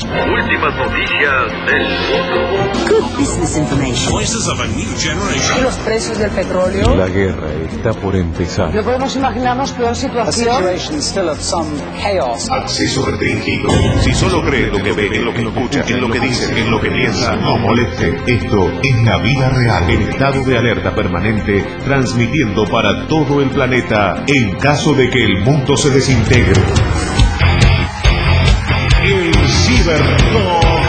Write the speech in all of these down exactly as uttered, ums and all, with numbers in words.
Últimas noticias del mundo. Good business information. Voices of a new generation. ¿Y los precios del petróleo? La guerra está por empezar. No podemos imaginarnos peor situación. Acceso restringido. Si solo cree lo que ve, en lo que escucha, en lo que dice, en lo que piensa, No moleste. Esto es la vida real. en estado de alerta permanente, transmitiendo para todo el planeta en caso de que el mundo se desintegre. El Cybertalk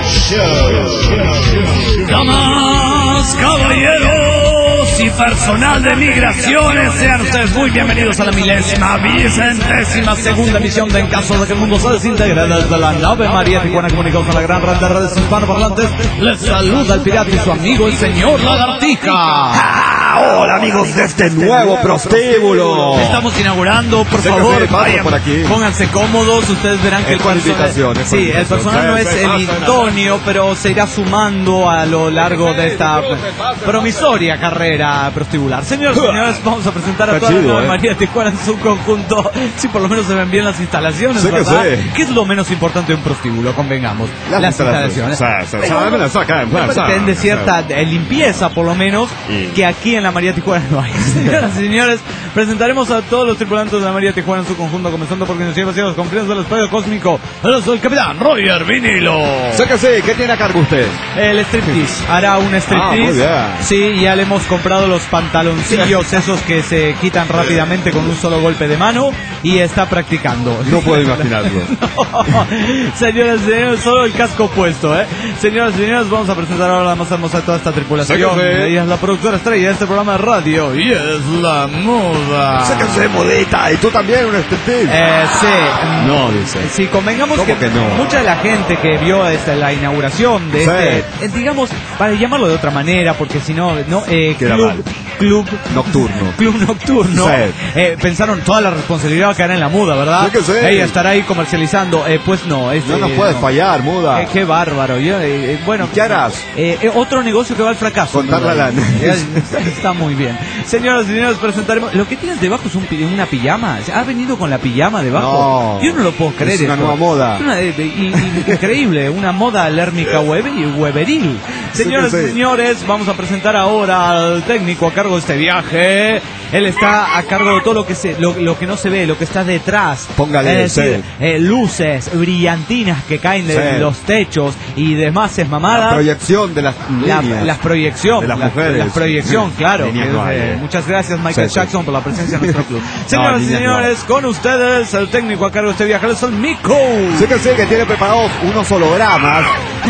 Show. Damas, caballeros y personal de migraciones, sean ustedes muy bienvenidos a la milésima, vicentésima segunda emisión de En caso de que el mundo se desintegre desde la nave María Tijuana, comunicados a la gran red de redes hispanoparlantes. Les saluda el pirata y su amigo el señor Lagartija. Hola amigos de este nuevo prostíbulo. Estamos inaugurando, por Sé que favor, sí, paso vayan, por aquí. pónganse cómodos. Ustedes verán que Es el por personal, invitación, es por sí, el invitación. personal no es Sí, sí, el pasa idóneo, pero se irá sumando a lo largo de esta promisoria carrera prostibular. Señores, señores, vamos a presentar a Está toda la chido, nave eh. María Tijuana en su conjunto. Si por lo menos se ven bien las instalaciones, Sé que ¿verdad? sí. ¿Qué es lo menos importante de un prostíbulo? Convengamos. Las Las, instalaciones. instalaciones. Sí, sí, sí, me la sacan, me la sacan. Pretende cierta eh, limpieza, por lo menos, Y- que aquí en la María Tijuana no hay. Señoras y señores, presentaremos a todos los tripulantes de la María Tijuana en su conjunto, comenzando por quienes llevan hacia los confines del espacio cósmico. Yo soy el capitán Roger Vinilo. Sé que sí, ¿qué tiene a cargo usted? El striptease, hará un Ah, muy striptease. bien. Sí, ya le hemos comprado los pantaloncillos esos que se quitan rápidamente con un solo golpe de mano y está practicando. No puedo imaginarlo. No. Señoras y señores, solo el casco puesto, ¿eh? Señoras y señores, vamos a presentar ahora la más hermosa de toda esta tripulación. Sé que sí. Ella es la productora estrella de este programa de radio y es la moda. Sé que sí, modita. Y tú también, un striptease. Eh, sí. No, dice. Sí, convengamos ¿Cómo que, que no? mucha de la gente que vio esta, la inauguración de Sí. este, eh, digamos, para llamarlo de otra manera, porque si no, no eh, Queda club, mal. club Nocturno. club nocturno, Sí. eh, pensaron toda la responsabilidad va a caer en la muda, ¿verdad? Sí que sí. Ella estará ahí comercializando, eh, pues no, es, No nos eh, puedes no. fallar, muda. Eh, qué bárbaro. Yo, eh, eh, bueno, ¿Qué harás? Eh, eh, otro negocio que va al fracaso. Contar la lana. Ya, está, está muy bien. Señoras y señores, presentaremos. Lo que tienes debajo es un, pi- una pijama. ¿Ha venido con la pijama debajo? No. Yo no lo puedo creer. Es una esto. nueva moda. Es una, eh, de- y- y- increíble. Una moda lérmica web y weberil. Señoras Sí que y sí. señores, vamos a presentar ahora al técnico a cargo de este viaje. Él está a cargo de todo lo que se, lo, lo que no se ve, lo que está detrás. Póngale, es decir, sí. eh, luces brillantinas que caen de Sí. los techos y demás es La mamada. proyección de las La, líneas. las proyección, De las la, mujeres. la proyección, claro. Líneas que no es, hay, eh, eh. muchas gracias, Michael Sí, sí. Jackson, por la presencia en nuestro club. Señoras y niñas no señores, con ustedes, el técnico a cargo de este viaje es el Mico. Sé que sí, que tiene preparados unos hologramas.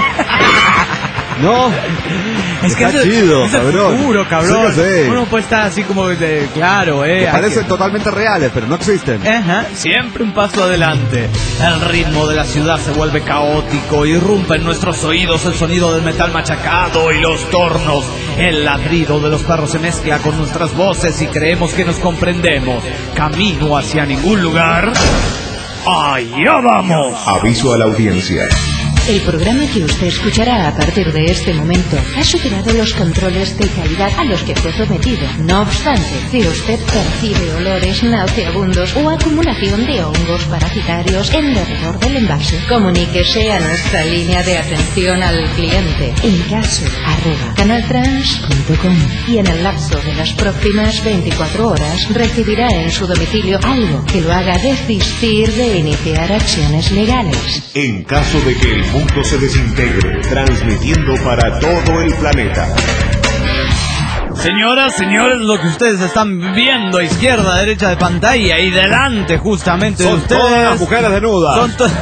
¿No? Es que Está es el- chido, es el cabrón. futuro, cabrón. Sí que sí. Uno puede estar así como de, claro, eh. Que hay parecen que- totalmente reales, pero no existen. Ajá, siempre un paso adelante. El ritmo de la ciudad se vuelve caótico, irrumpe en nuestros oídos el sonido del metal machacado y los tornos. El ladrido de los perros se mezcla con nuestras voces y creemos que nos comprendemos. Camino hacia ningún lugar. ¡Allá vamos! Aviso a la audiencia. El programa que usted escuchará a partir de este momento ha superado los controles de calidad a los que fue sometido. No obstante, si usted percibe olores nauseabundos o acumulación de hongos parasitarios en derredor del envase, comuníquese a nuestra línea de atención al cliente en caso arroba canaltrans punto com y en el lapso de las próximas veinticuatro horas recibirá en su domicilio algo que lo haga desistir de iniciar acciones legales. En caso de que el mundo se desintegre, transmitiendo para todo el planeta. Señoras, señores, lo que ustedes están viendo, izquierda, derecha de pantalla y delante justamente de Son ustedes. todas las mujeres desnudas. Son to-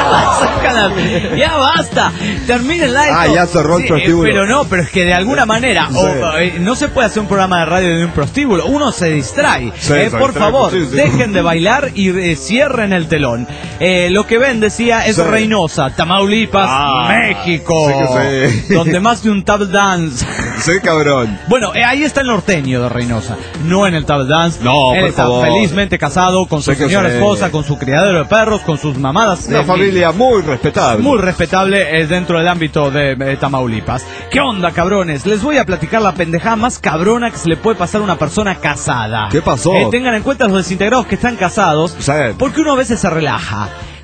Ya basta, termine el live. Ah, ya cerró el Sí, prostíbulo. eh, Pero no, pero es que de alguna manera Sí. o, eh, no se puede hacer un programa de radio de un prostíbulo. Uno se distrae. Sí, Eh, se por distrae favor, muchísimo. dejen de bailar y eh, cierren el telón. Eh, lo que ven, decía, es Sí. Reynosa, Tamaulipas, Ah, México. sí que sí. Donde más de un tap dance. Sí, cabrón. Bueno, eh, ahí está el norteño de Reynosa, no en el tap dance. No, Él por está favor. felizmente casado con su Sé que señora sí. esposa, con su criadero de perros, con sus mamadas. Una eh, familia muy respetable. muy respetable eh, dentro del ámbito de eh, Tamaulipas. ¿Qué onda, cabrones? Les voy a platicar la pendejada más cabrona que se le puede pasar a una persona casada. ¿Qué pasó? Eh, tengan en cuenta los desintegrados que están casados, Sí. porque uno a veces se relaja.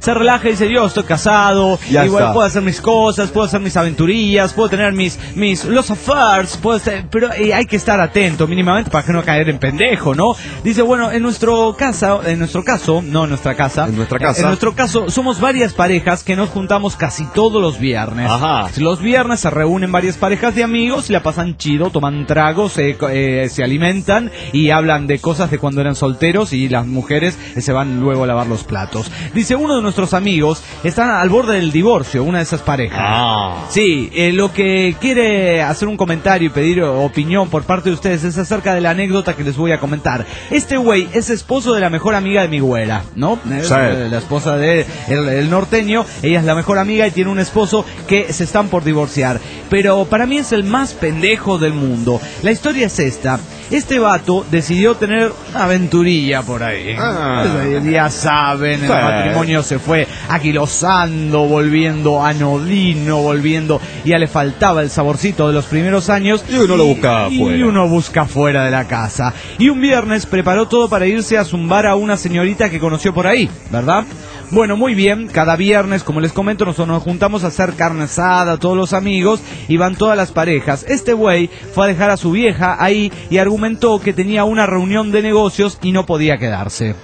se relaja y dice, yo estoy casado, Ya igual está. puedo hacer mis cosas, puedo hacer mis aventurillas, puedo tener mis, mis los affairs, puedo estar, pero eh, hay que estar atento mínimamente para que no caer en pendejo, ¿no? Dice, bueno, en nuestro casa, en nuestro caso, no en nuestra casa, En nuestra casa. en nuestro caso, somos varias parejas que nos juntamos casi todos los viernes. Ajá. Los viernes se reúnen varias parejas de amigos y la pasan chido, toman tragos, se, eh, se alimentan y hablan de cosas de cuando eran solteros y las mujeres eh, se van luego a lavar los platos. Dice, uno de nuestros amigos está al borde del divorcio, una de esas parejas. Ah. Sí, eh, lo que quiere hacer un comentario y pedir opinión por parte de ustedes es acerca de la anécdota que les voy a comentar. Este güey es esposo de la mejor amiga de mi güera, ¿no? Es, Sí. eh, la esposa de el, el norteño, ella es la mejor amiga y tiene un esposo que se están por divorciar. Pero para mí es el más pendejo del mundo. La historia es esta. Este vato decidió tener una aventurilla por ahí. Ah. Ya saben, el Sí. matrimonio se fue aquilosando, volviendo anodino, volviendo, ya le faltaba el saborcito de los primeros años. Y uno lo busca y, afuera. Y uno busca fuera de la casa. Y un viernes preparó todo para irse a zumbar a una señorita que conoció por ahí, ¿verdad? Bueno, muy bien, cada viernes, como les comento, nosotros nos juntamos a hacer carne asada, todos los amigos, y van todas las parejas. Este güey fue a dejar a su vieja ahí y argumentó que tenía una reunión de negocios y no podía quedarse.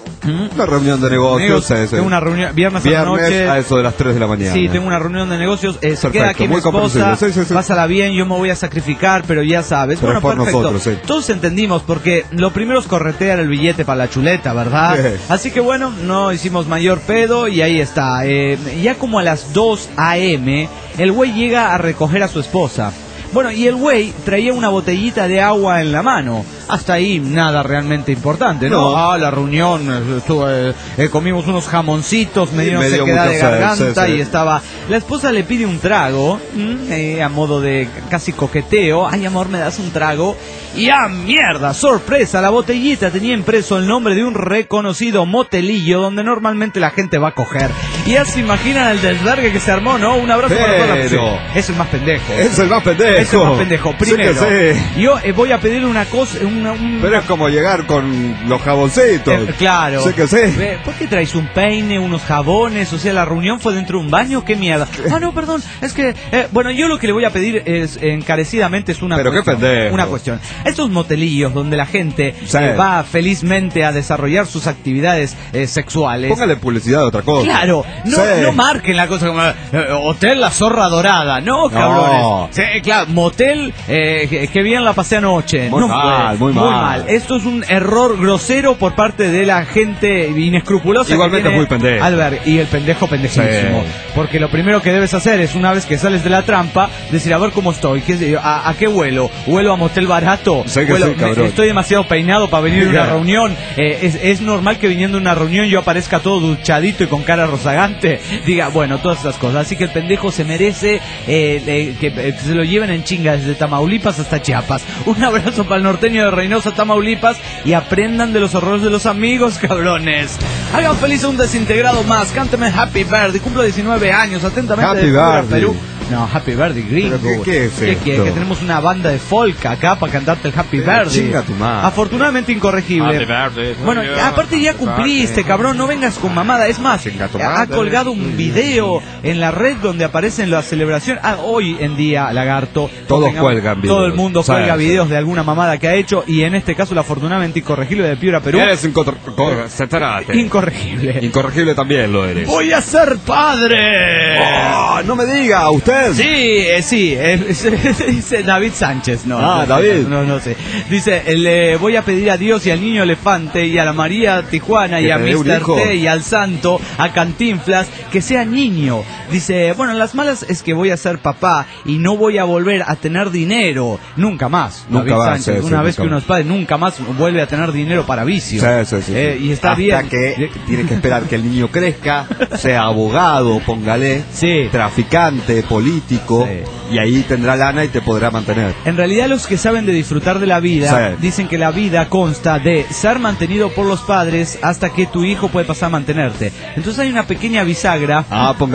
Una reunión de negocios. Amigos, sí, sí. tengo una reunión viernes, Viernes a la noche. a eso de las tres de la mañana. Sí, tengo una reunión de negocios. Eh, se Perfecto, queda aquí mi muy esposa. comprensible. Sí, sí, sí. Pásala bien, yo me voy a sacrificar, pero ya sabes. Pero bueno, es por perfecto. nosotros, sí. Todos entendimos, porque lo primero es corretear el billete para la chuleta, ¿verdad? Sí. Así que bueno, no hicimos mayor pedo y ahí está. Eh, ya como a las dos a eme, el güey llega a recoger a su esposa. Bueno, y el güey traía una botellita de agua en la mano. Hasta ahí nada realmente importante, ¿no? No. Ah, la reunión, eh, estuvo, eh, eh, comimos unos jamoncitos, me Sí, dieron me dio sequedad mucha de sed, garganta sí, sí. y estaba... La esposa le pide un trago, mm, eh, a modo de casi coqueteo. Ay, amor, ¿me das un trago? Y ¡ah, mierda! ¡Sorpresa! La botellita tenía impreso el nombre de un reconocido motelillo donde normalmente la gente va a coger. Y ya se imaginan el desvergue que se armó, ¿no? Un abrazo para toda la Pero- gente. Es el más pendejo. Es el más pendejo. Es el más pendejo. Primero, Sí que sí. yo eh, voy a pedirle una cosa... Una, un- Pero es como llegar con los jaboncitos. eh, claro. Sí que sí. Ve, ¿por qué traes un peine, unos jabones? O sea, la reunión fue dentro de un baño. ¿Qué mierda? Ah, no, perdón. Es que, eh, bueno, yo lo que le voy a pedir es encarecidamente es una Pero qué cuestión. pendejo. Una cuestión. Estos motelillos donde la gente Sí. eh, va felizmente a desarrollar sus actividades eh, sexuales. Póngale publicidad de otra cosa. Claro, no, Sí. no marquen la cosa como eh, Hotel La Zorra Dorada, no, cabrones. Sí, claro, motel, eh, que, que bien la pasé anoche. Muy no mal, puede, muy mal. Esto es un error grosero por parte de la gente inescrupulosa. Igualmente que tiene es muy pendejo. Albert, y el pendejo pendejísimo. Sí. Porque lo primero que debes hacer es, una vez que sales de la trampa, decir, a ver cómo estoy, ¿qué sé yo? ¿A, a qué vuelo? ¿Vuelo a motel barato? Sí que Vuelo- sí, cabrón. me- estoy demasiado peinado para venir de una Claro. reunión. Eh, es, es normal que viniendo de una reunión yo aparezca todo duchadito y con cara rozagante. Diga, bueno, todas esas cosas. Así que el pendejo se merece eh, eh, que eh, se lo lleven en chinga desde Tamaulipas hasta Chiapas. Un abrazo para el norteño de Reynosa, Tamaulipas, y aprendan de los horrores de los amigos, cabrones. Hagan feliz a un desintegrado más. Cántame Happy Birthday. Cumplo diecinueve años. Atentamente, Happy de Pura, Birthday. Perú. No, Happy Birthday, gringo. ¿Pero qué- qué es ¿Qué esto? quiere? Que tenemos una banda de folk acá para cantarte el Happy Pero Birthday. chinga tu madre. Afortunadamente incorregible. Bueno, aparte ya cumpliste, cabrón, no vengas con mamada. Es más, Chinga tu ha madre. colgado un video en la red donde aparecen las celebraciones. Ah, hoy en día, Lagarto, Todos tengamos- cuelgan videos. Todo el mundo Sí, cuelga sí. videos de alguna mamada que ha hecho, y en este caso, la afortunadamente incorregible de Piura, Perú. Eres incontra- co- se trate. Incorregible. Incorregible también lo eres. ¡Voy a ser padre! Oh, no me diga, ¿usted? Sí, eh, sí, eh, dice David Sánchez, no. Ah, no, David. No, no sé. Dice, eh, le voy a pedir a Dios y al niño elefante y a la María Tijuana y Que a te dé un mister hijo. T y al santo, a Cantinflas, que sea niño. Dice, bueno, las malas es que voy a ser papá y no voy a volver a tener dinero. Nunca más. Nunca David más, Sánchez, sí, sí, una vez nunca que uno más. es padre, nunca más vuelve a tener dinero para vicio. Sí, sí, sí. Eh, y está Hasta bien. que tiene que esperar que el niño crezca, sea abogado, póngale, Sí. traficante, político, Sí. y ahí tendrá lana y te podrá mantener. En realidad, los que saben de disfrutar de la vida Sí. dicen que la vida consta de ser mantenido por los padres hasta que tu hijo puede pasar a mantenerte. Entonces hay una pequeña bisagra. Ah, póngale, sí que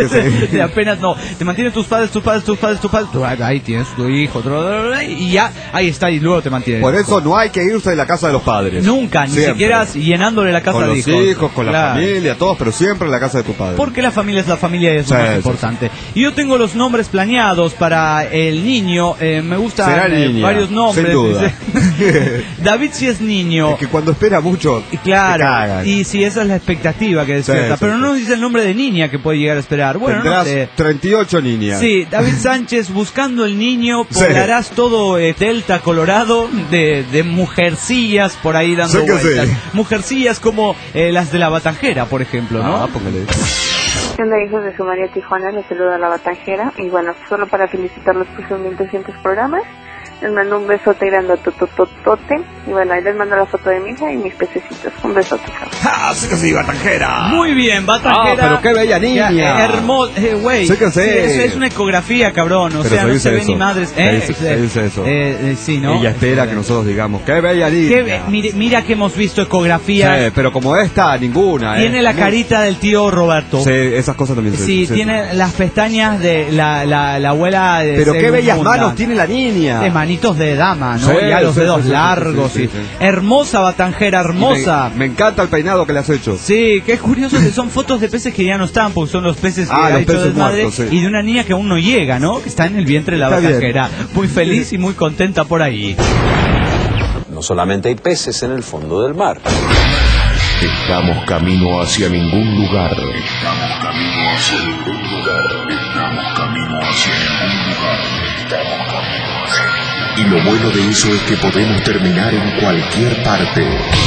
que sí. De apenas no. Te mantienen tus padres, tus padres, tus padres, tus padres. Tú, ahí tienes tu hijo, otro, y ya, ahí está, y luego te mantienen. Por eso no hay que irse de la casa de los padres. Nunca, ni siempre. siquiera llenándole la casa con de los hijos. hijos, con Claro. la familia, todos, pero siempre en la casa de tu padre. Porque la familia es la familia y es Sí, lo más sí, importante. Y yo tengo los nombres planeados para el niño. Eh, me gustan Será eh, niña, varios nombres. sin duda. Dice. David sí es niño. Es que cuando espera mucho, Y claro, te cagan. y si esa es la expectativa que despierta, Sí, sí, pero sí. no nos dice el nombre de niña que puede llegar a esperar. Bueno, no Tendrás sé. treinta y ocho niñas. Sí, David Sánchez, buscando el niño, Sí. poblarás todo eh, Delta, Colorado, de, de mujercillas por ahí dando Sí que vueltas. sí. Mujercillas como eh, las de la Batanjera, por ejemplo, ¿no? Ah, póngale. Hola, hijos de su María Tijuana, les saluda la Batanjera. Y bueno, solo para felicitarlos por sus mil doscientos programas. Les mando un besote grande a totototote. Y bueno, ahí les mando la foto de mi hija y mis pececitos. Un besote, chao. ¡Ah, sí que sí, Batanjera! Muy bien, Batanjera. Ah, pero qué bella niña. Hermosa, eh, güey. Sí que sí. es, es una ecografía, cabrón. O Pero sea, se no dice se ve eso. ni madres. Se Eh, dice- eh, se dice eso. eh, eh, sí, ¿no? Ella espera que nosotros digamos, ¡qué bella niña! Qué be- mire- mira que hemos visto ecografías. Sí, pero como esta, ninguna. Tiene eh. la Muy- carita del tío Roberto. Sí, esas cosas también se Sí, se- tiene las pestañas de la, la, la abuela de Pero qué Segunda. bellas manos tiene la niña. De manitos de dama, ¿no? Sí, ya los sí, dedos sí, sí, largos. sí, sí, y- sí. Hermosa Batanjera, hermosa. Me, me encanta el peinado que le has hecho. Sí, que es curioso que son fotos de peces que ya no están, porque son los peces que Ah, ha los hecho peces desmadre, muertos, sí. y de una niña que aún no llega, ¿no? Que está en el vientre de la Está bien. Batanjera. Muy feliz y muy contenta por ahí. No solamente hay peces en el fondo del mar. Estamos camino hacia ningún lugar. Estamos camino hacia ningún lugar. Estamos camino hacia ningún lugar. Estamos camino hacia ningún lugar. Y lo bueno de eso es que podemos terminar en cualquier parte.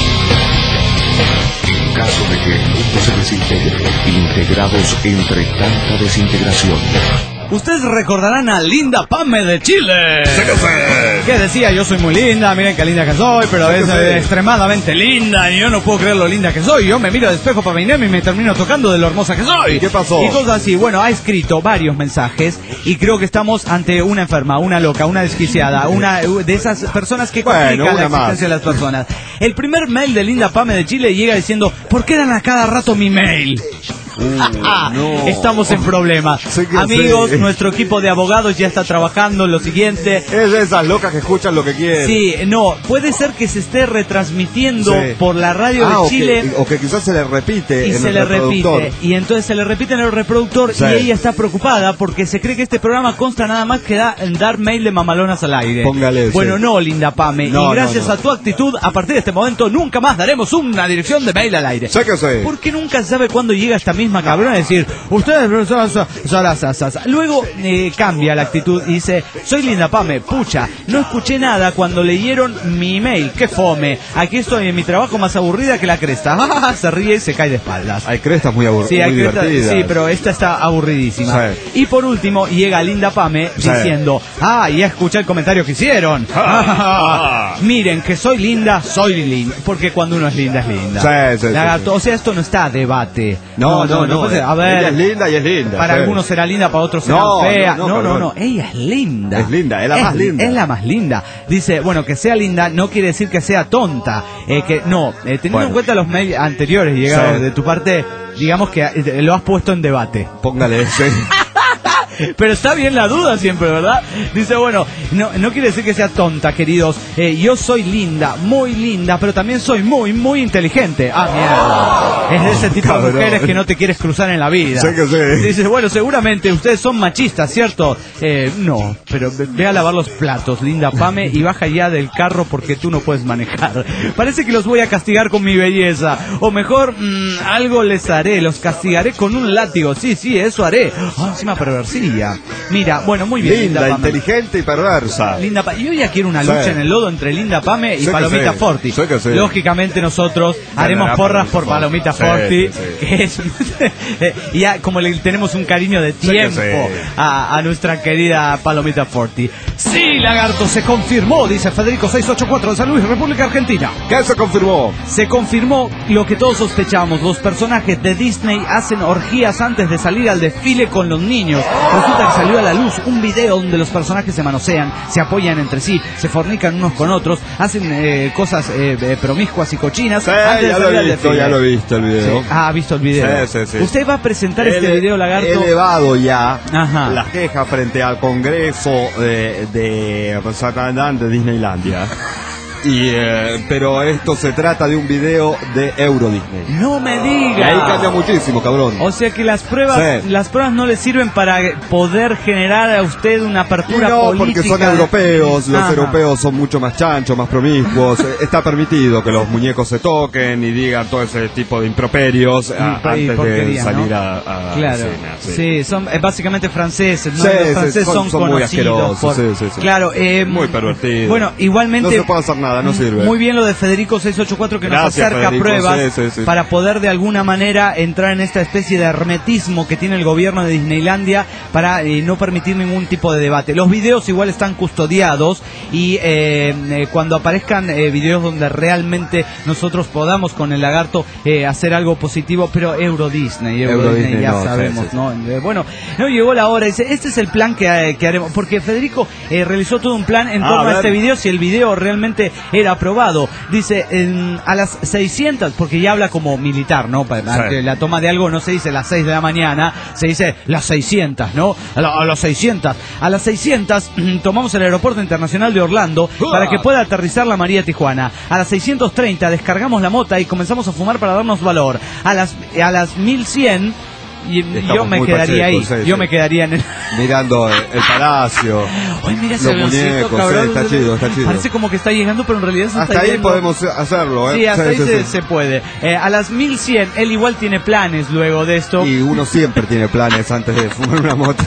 En caso de que el mundo se desintegre, integrados entre tanta desintegración. Ustedes recordarán a Linda Pame de Chile. ¡Sí que sí! Que decía, yo soy muy linda, miren qué linda que soy, pero Sí es que sí. eh, extremadamente linda y yo no puedo creer lo linda que soy. Yo me miro al espejo para peinarme y me termino tocando de lo hermosa que soy. ¿Y qué pasó? Y cosas así. Bueno, ha escrito varios mensajes y creo que estamos ante una enferma, una loca, una desquiciada, una de esas personas que Bueno, complican la una más. existencia de las personas. El primer mail de Linda Pame de Chile llega diciendo, ¿por qué dan a cada rato mi mail? no. Estamos en problemas. Sí que Amigos, sí. nuestro equipo de abogados ya está trabajando en lo siguiente. Es de esas locas que escuchan lo que quieren. Sí, no, puede ser que se esté retransmitiendo Sí. por la radio Ah, de o Chile que, o que quizás se le repite y en se el le reproductor. repite. Y entonces se le repite en el reproductor Sí. y ella está preocupada porque se cree que este programa consta nada más que da, en dar mail de mamalonas al aire. Póngale, Bueno, sí. no, Linda Pame. No, y gracias no, no. a tu actitud, a partir de este momento nunca más daremos una dirección de mail al aire. Sí que sí. Porque nunca se sabe cuándo llega esta misma cabrona a decir, ustedes son, son, son las asas. Luego eh, cambia la actitud y dice, soy Linda Pame, pucha, no escuché nada cuando leyeron mi email, qué fome. Aquí estoy en mi trabajo más aburrida que la cresta. Se ríe y se cae de espaldas. Hay crestas muy aburridas. Sí, hay muy cresta- divertidas. sí, pero esta está aburridísima. Sí. Y por último llega Linda Pame Sí. diciendo, ah, ya escuché el comentario que hicieron. Miren, que soy linda, soy linda. Porque cuando uno es linda, es linda. Sí, sí, sí, Lagarto, sí. o sea, esto no está a debate. No, no, no. puede ser. A Ella ver, es linda y es linda. para sí. algunos será linda, para otros será No, fea. no, No, no, no, pero no, bueno. ella es linda. Es linda, es la más linda. Es la más linda. Dice, bueno, que sea linda no quiere decir que sea tonta. Eh, que no, eh, teniendo Bueno. en cuenta los mails anteriores llegados Sí. de tu parte, digamos que eh, lo has puesto en debate. Póngale ese. Pero está bien la duda siempre, ¿verdad? Dice, bueno, no, no quiere decir que sea tonta, queridos. Eh, yo soy linda, muy linda, pero también soy muy, muy inteligente. Ah, mierda. Es de ese tipo Cabrón. de mujeres que no te quieres cruzar en la vida. Sí que sí. Dice, bueno, seguramente ustedes son machistas, ¿cierto? Eh, no, pero ve, ve a lavar los platos, Linda Pame, y baja ya del carro porque tú no puedes manejar. Parece que los voy a castigar con mi belleza. O mejor, mmm, algo les haré, los castigaré con un látigo. Sí, sí, eso haré. Ah, encima perversilla. Mira, bueno, muy bien, Linda, Linda, Pame. inteligente y perversa. Linda Pame. Yo ya quiero una Sí. lucha en el lodo entre Linda Pame y Sí que Palomita sí. Forti. Sí que sí. Lógicamente nosotros haremos Ganará porras por Palomita Palomita Forti. Forti, Sí, sí. que es eh, ya como le tenemos un cariño de que tiempo sí. a, a nuestra querida Palomita Forti. Sí, lagarto, se confirmó, dice Federico seiscientos ochenta y cuatro de San Luis, República Argentina. ¿Qué se confirmó? Se confirmó lo que todos sospechamos. Los personajes de Disney hacen orgías antes de salir al desfile con los niños. resulta que salió a la luz un video donde los personajes se manosean, se apoyan entre sí, se fornican unos con otros, hacen eh, cosas eh, eh, promiscuas y cochinas. Sí, antes ya de lo salir he al visto, desfile. ya lo he visto el video. Sí. Ah, ha visto el video. Sí, sí, sí. Usted va a presentar Ele- este video, Lagarto. He elevado ya Ajá. las quejas frente al Congreso de, de, de Disneylandia. Y, eh, pero esto se trata de un video de Euro Disney. No me diga. Y ahí cambia muchísimo, cabrón. O sea que las pruebas, Sí. las pruebas no le sirven para poder generar a usted una Y apertura no, política. porque son europeos, los Ajá. europeos son mucho más chanchos, más promiscuos. Eh, Está permitido que los muñecos se toquen y digan todo ese tipo de improperios a- Y- y antes de porquería, salir ¿no? a, a Claro, escena. sí. Sí. son eh, básicamente franceses, ¿no? Sí, Los sí, franceses son- son, son muy conocidos asquerosos, por... sí, sí, sí. Claro, eh, Muy pervertido. Bueno, igualmente... No se puede hacer nada, no sirve. Muy bien lo de Federico seiscientos ochenta y cuatro que Gracias, nos acerca Federico, pruebas sí, sí, sí. para poder de alguna manera entrar en esta especie de hermetismo que tiene el gobierno de Disneylandia para eh, no permitir ningún tipo de debate. Los videos igual están custodiados y eh, eh, cuando aparezcan eh, videos donde realmente nosotros podamos con el Lagarto eh, hacer algo positivo, pero Euro Disney, Euro, Euro Disney, Disney, ya no, sabemos, sí, sí. ¿no? Eh, Bueno, no llegó la hora, dice, este es el plan que, eh, que haremos, porque Federico eh, realizó todo un plan en Ah, torno a a, ver. este video, si el video realmente era aprobado. Dice, en- a las seiscientas, porque ya habla como militar, ¿no? Para- Sí. ante la toma de algo no se dice las seis de la mañana, se dice las seiscientas, ¿no? A, la- a las seiscientas. A las seiscientas tomamos el aeropuerto internacional de Orlando para que pueda aterrizar la María Tijuana. A las seiscientos treinta descargamos la mota y comenzamos a fumar para darnos valor. A las, a las mil cien... Y Estamos yo me muy quedaría pachecos, ahí, sí, yo sí. me quedaría en el... Mirando el, el palacio. Ay, mira ese Los avioncito, muñecos, cabrón. sí, está chido, está chido. Parece como que está llegando, pero en realidad se Hasta está ahí yendo. podemos hacerlo, ¿eh? Sí, hasta Sí, ahí sí, se, sí. se puede. Eh, a las mil cien, él igual tiene planes luego de esto. Y uno siempre tiene planes antes de fumar una moto.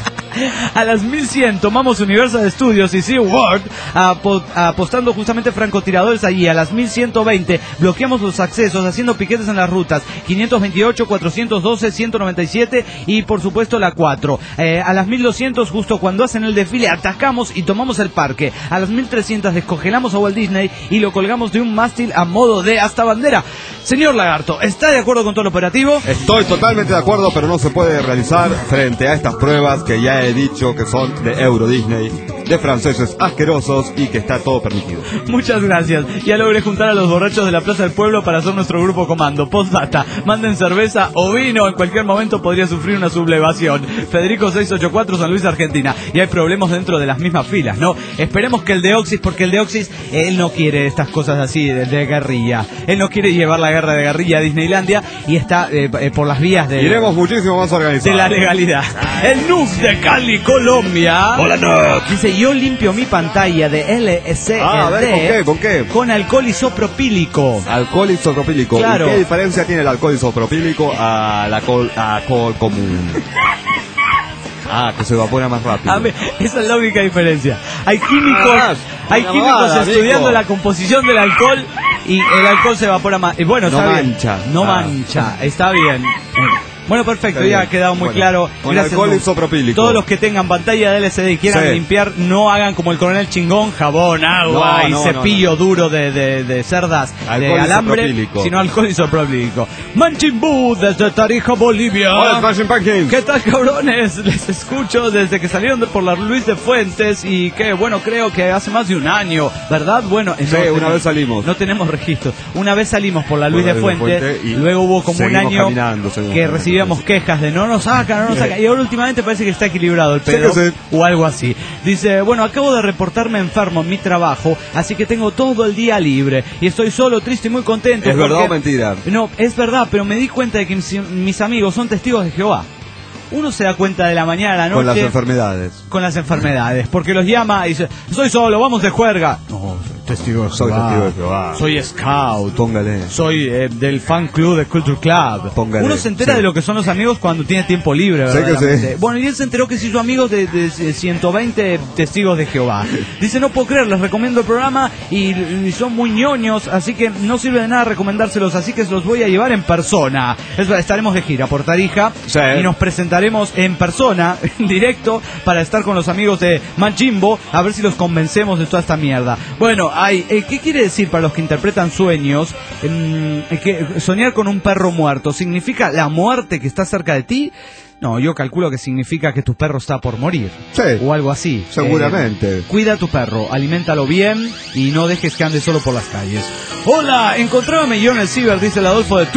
A las mil cien tomamos Universal Studios y SeaWorld apo- apostando justamente francotiradores allí. A las mil ciento veinte bloqueamos los accesos haciendo piquetes en las rutas quinientos veintiocho, cuatrocientos doce, ciento noventa y siete y por supuesto la cuatro. Eh, a las mil doscientos, justo cuando hacen el desfile, atacamos y tomamos el parque. A las mil trescientos descongelamos a Walt Disney y lo colgamos de un mástil a modo de hasta bandera. Señor Lagarto, ¿está de acuerdo con todo el operativo? Estoy totalmente de acuerdo, pero no se puede realizar frente a estas pruebas que ya he dicho que son de Euro Disney, de franceses asquerosos y que está todo permitido. Muchas gracias. Ya logré juntar a los borrachos de la Plaza del Pueblo para hacer nuestro grupo comando. Postdata, manden cerveza o vino, en cualquier momento podría sufrir una sublevación. Federico seiscientos ochenta y cuatro, San Luis, Argentina. Y hay problemas dentro de las mismas filas, ¿no? Esperemos que el Deoxys, porque el Deoxys, él no quiere estas cosas así de, de guerrilla. Él no quiere llevar la guerra de guerrilla a Disneylandia y está eh, eh, por las vías de... Iremos muchísimo más organizados. de la legalidad. El Nux de Cali, Colombia. Hola, Nux. Dice, yo limpio mi pantalla de L C D Ah, a ver, ¿con qué? ¿Con qué? con alcohol isopropílico. Alcohol isopropílico. Claro. ¿Y qué diferencia tiene el alcohol isopropílico al alcohol, alcohol común? Ah, que se evapora más rápido. A ver, esa es la única diferencia. Hay químicos, Ah, hay una químicos mamada, estudiando amigo. la composición del alcohol y el alcohol se evapora más. Y bueno, No está bien. mancha. No Ah. mancha, está bien. Bueno, perfecto, Está ya ha bien. quedado muy Bueno, claro. con Gracias, alcohol Nux. isopropílico. Todos los que tengan pantalla de L C D y quieran Sí. limpiar, no hagan como el coronel chingón, jabón, agua No, y no, cepillo duro de, de, de cerdas de Alcohol alambre, isopropílico. sino alcohol isopropílico. Manchimbú desde Tarija, Bolivia. Hola, Smashing Pumpkins. ¿Qué tal, cabrones? Les escucho desde que salieron de por la Luis de Fuentes y que, bueno, creo que hace más de un año, ¿verdad? Bueno, Sí, no una tenemos- vez salimos. No tenemos registros. Una vez salimos por la Por Luis la de Luis de Fuentes, Fuente y luego hubo como un seguimos año caminando, seguimos que caminando, recibíamos sí. quejas de no nos sacan, no nos sacan. Y ahora últimamente parece que está equilibrado el Sí pedo que sí. o algo así. Dice, bueno, acabo de reportarme enfermo en mi trabajo, así que tengo todo el día libre y estoy solo, triste y muy contento. ¿Es porque- verdad o mentira? No, es verdad, pero me di cuenta de que mis, mis amigos son testigos de Jehová. Uno se da cuenta de la mañana a la noche Con las enfermedades. con las enfermedades, porque los llama y dice, soy solo, vamos de juerga. No, soy testigo de Soy Jehová. testigo de Jehová. Soy scout. Póngale. Soy eh, del fan club de Culture Club. Póngale, Uno se entera sí. de lo que son los amigos cuando tiene tiempo libre, Sí que verdaderamente. sí. Bueno, y él se enteró que se hizo amigo de, de ciento veinte testigos de Jehová. Dice, no puedo creer, les recomiendo el programa y, y son muy ñoños, así que no sirve de nada recomendárselos, así que se los voy a llevar en persona. Es verdad, estaremos de gira por Tarija Sí. y nos presentaremos en persona, en directo, para estar con los amigos de Manchimbo, a ver si los convencemos de toda esta mierda. Bueno, hay, eh, ¿qué quiere decir para los que interpretan sueños? Mm, que soñar con un perro muerto significa la muerte que está cerca de ti. No, yo calculo que significa que tu perro está por morir. Sí. O algo así. Seguramente. Eh, cuida a tu perro, aliméntalo bien y no dejes que ande solo por las calles. Hola, encontrábame yo en el ciber, dice el Adolfo de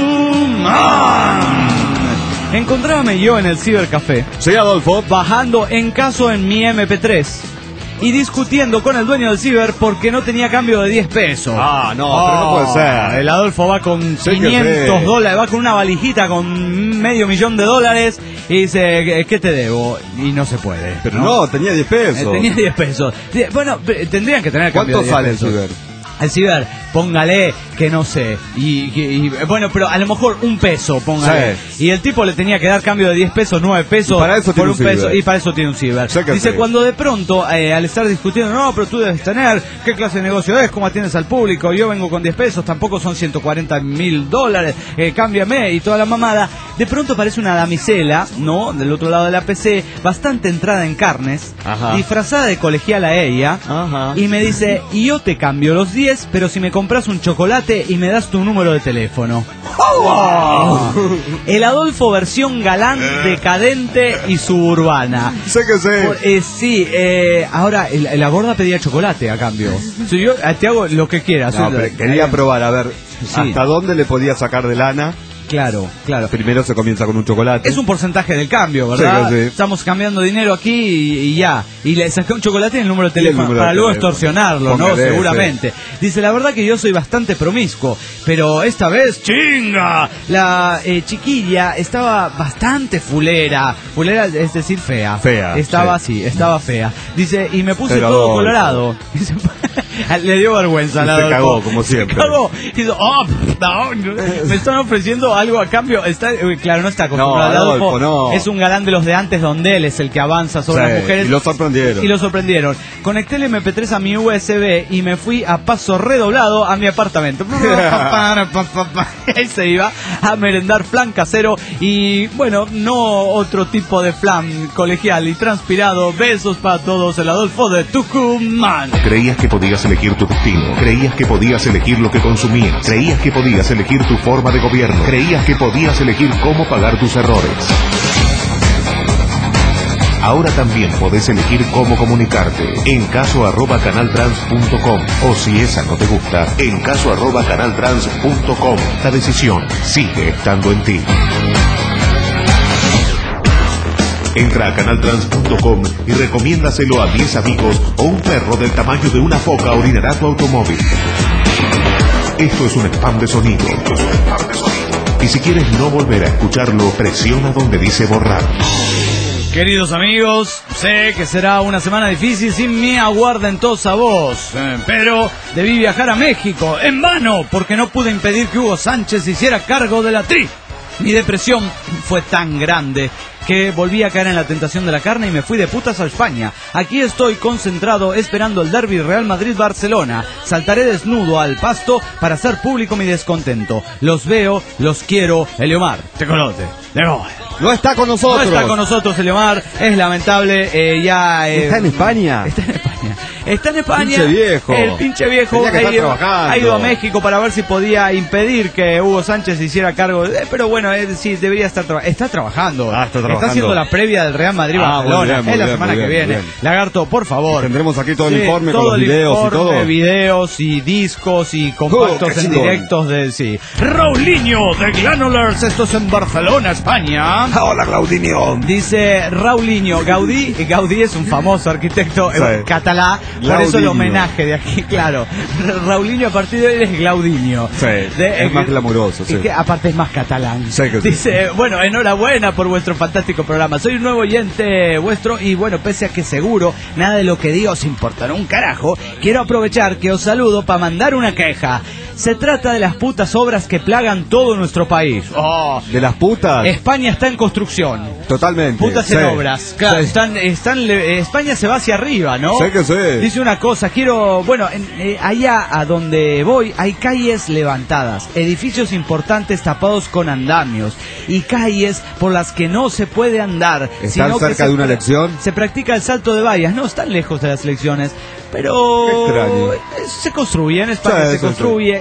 Tucumán. Encontrábame yo en el cibercafé. Sí, Adolfo. Bajando en caso en mi eme pe tres. Y discutiendo con el dueño del ciber porque no tenía cambio de diez pesos. Ah, no, oh, pero no puede ser. El Adolfo va con sí quinientos dólares, va con una valijita con medio millón de dólares y dice, ¿qué te debo? Y no se puede. Pero no, no tenía diez pesos. Eh, tenía diez pesos. Bueno, tendrían que tener cambio de diez ¿Cuánto sale pesos. el ciber? El ciber, póngale que no sé. Y, y, y bueno, pero a lo mejor un peso, póngale. Sí. Y el tipo le tenía que dar cambio de diez pesos, nueve pesos. Y para eso por tiene un un peso. ciber. Y para eso tiene un ciber. Dice, sí. cuando de pronto, eh, al estar discutiendo, no, pero tú debes tener, ¿qué clase de negocio es? ¿Cómo atiendes al público? Yo vengo con diez pesos, tampoco son ciento cuarenta mil dólares, eh, cámbiame y toda la mamada. De pronto aparece una damisela, ¿no? Del otro lado de la pe ce, bastante entrada en carnes, Ajá. disfrazada de colegiala ella, Ajá. y me dice, y yo te cambio los diez, pero si me compras un chocolate y me das tu número de teléfono. Oh. El Adolfo versión galán, decadente y suburbana. Sé que sé. Por, eh, sí, eh, ahora el, la gorda pedía chocolate a cambio. Si yo eh, te hago lo que quieras. No, pero quería probar, a ver, sí. hasta dónde le podía sacar de lana. Claro, claro. Primero se comienza con un chocolate. Es un porcentaje del cambio, ¿verdad? Sí, sí. Estamos cambiando dinero aquí y, y ya. Y le saqué un chocolate y el número de teléfono número para de luego teléfono. extorsionarlo, ¿no? Póngale, Seguramente. Sí. Dice, la verdad que yo soy bastante promiscuo, pero esta vez, ¡chinga! La eh, chiquilla estaba bastante fulera. Fulera es decir, fea. Fea. Estaba sí. así, estaba fea. Dice, y me puse pero todo no, colorado. Le dio vergüenza. Se Adolfo. cagó, como siempre. Se cagó. Dice, oh, no, me están ofreciendo algo a cambio. Está, claro, no está acostumbrado. No, Adolfo, Adolfo, no. Es un galán de los de antes, donde él es el que avanza sobre Sí, las mujeres. y lo sorprendieron. Y lo sorprendieron. Conecté el eme pe tres a mi u ese be y me fui a paso redoblado a mi apartamento. Ahí se iba a merendar flan casero y, bueno, no otro tipo de flan colegial y transpirado. Besos para todos, el Adolfo de Tucumán. Creías que podías elegir tu destino, creías que podías elegir lo que consumías, creías que podías elegir tu forma de gobierno, creías que podías elegir cómo pagar tus errores. Ahora también podés elegir cómo comunicarte. En caso arroba canaltrans punto com o si esa no te gusta, en caso arroba canaltrans punto com. La decisión sigue estando en ti. Entra a canaltrans punto com y recomiéndaselo a diez amigos o un perro del tamaño de una foca orinará tu automóvil. Esto es un spam de sonido. Esto es un spam de sonido. Y si quieres no volver a escucharlo, presiona donde dice borrar. Queridos amigos, sé que será una semana difícil sin mi aguardentosa voz, eh, pero debí viajar a México en vano porque no pude impedir que Hugo Sánchez hiciera cargo de la tri. Mi depresión fue tan grande que volví a caer en la tentación de la carne y me fui de putas a España. Aquí estoy concentrado esperando el derbi Real Madrid-Barcelona. Saltaré desnudo al pasto para hacer público mi descontento. Los veo, los quiero. Eliomar, te conoce. No está con nosotros. No está con nosotros Eliomar. Es lamentable. Eh, ya eh, ¿Está en España? Está en España. Está en España. Pinche viejo. El pinche viejo Tenía que ha estar ido, trabajando. ha ido a México para ver si podía impedir que Hugo Sánchez se hiciera cargo. Eh, pero bueno, eh, sí, debería estar trabajando. Está trabajando. Ah, está trabajando. Está haciendo la previa del Real Madrid-Barcelona. Ah, muy bien, muy es la bien, semana muy que bien, viene. muy bien. Lagarto, por favor. Tendremos aquí todo el Sí, informe todo con los el videos informe, y todo. videos y discos y compactos Oh, qué en chingón. directos de sí. Raulinho de Glanolers, esto es en Barcelona, España. Hola, Claudinho. Dice Raulinho, Gaudí, Gaudí es un famoso arquitecto Sí. eh, catalá, por eso el Glaudinho. homenaje de aquí, claro. Raulinho a partir de hoy es Glaudinho. Sí, De- es más glamuroso, y sí. que aparte es más catalán. Sí que sí. Dice, bueno, enhorabuena por vuestro fantástico programa. Soy un nuevo oyente vuestro y bueno, pese a que seguro nada de lo que diga os importará un carajo, quiero aprovechar que os saludo para mandar una queja. Se trata de las putas obras que plagan todo nuestro país. Oh, ¿De las putas? España está en construcción. Totalmente. Putas sí. en obras. Claro, Sí. están, están, le- España se va hacia arriba, ¿no? Sé que sí. Dice una cosa, quiero, bueno, en, eh, allá a donde voy hay calles levantadas, edificios importantes tapados con andamios y calles por las que no se puede andar. ¿Están sino que cerca se de una pra- elección? Se practica el salto de vallas, no están lejos de las elecciones, pero Qué extraño. eh, se construye, en España Sí, se sí, construye,